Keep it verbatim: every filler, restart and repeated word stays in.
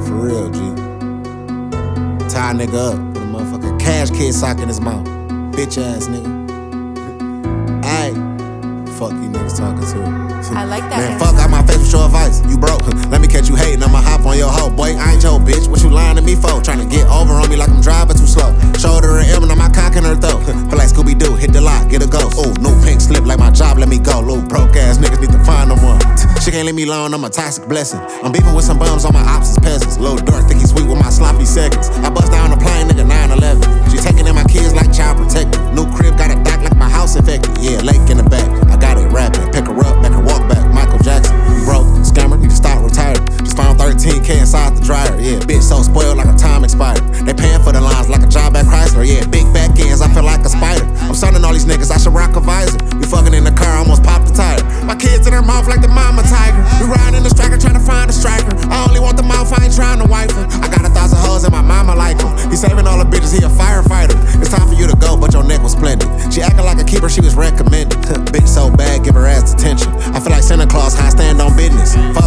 for real, G. Tie a nigga up with a motherfucking cash kid sock in his mouth. Bitch ass nigga. Ayy. Fuck you niggas talking to. I like that. Man, fuck out my face with your advice. You broke. Let me catch you hating. I'ma hop on your hoe. Boy, I ain't your bitch. What you lying to me for? Tryna get over on me like I'm driving too slow. Shoulder and M and on my cock in her throat. Feel like Scooby-Doo. Hit the lock. Get a ghost. Ooh, new pink slip like my job. Let me go. Little broke ass niggas need to find them one. She can't leave me alone. I'm a toxic blessing. I'm beefing with some bums on my opps as peasants. Lil Durk think he sweet with my sloppy seconds. I bust down the plane, nigga, nine eleven. She taking in my kids like child protective. New crib got a dock like my house infected. Yeah, lake in the back. I got it rapping. Pick her up, make her walk back. Michael Jackson. You broke, scammer, need to stop retired. Just found thirteen K inside the dryer. Yeah, bitch so spoiled like a time expired. They paying for the lines like a job at Chrysler. Yeah, big back ends, I feel like a spider. I'm signing all these niggas, I should rock a visor. We fucking in the car, almost popped the tire. My kids in her mouth like the mama tiger. We riding in the striker, trying to find a striker. I only want the mouth, I ain't trying to wife her. I got a thousand hoes and my mama like him. He saving all the bitches, he a firefighter. It's time for you to go, but your neck was splendid. She acting like a keeper, she was recommended. Bitch so bad, give her ass detention. I feel like Santa Claus, high stand on business.